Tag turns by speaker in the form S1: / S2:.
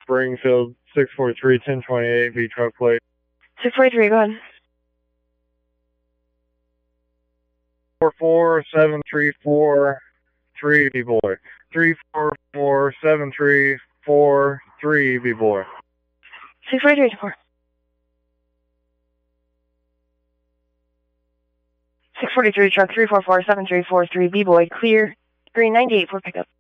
S1: Springfield 643 1028 V truck plate.
S2: 643, go ahead.
S1: 44734 V boy. 344734 V boy.
S2: 643 to 4. 643 truck 3447343 B boy, clear. Green 98 for pickup.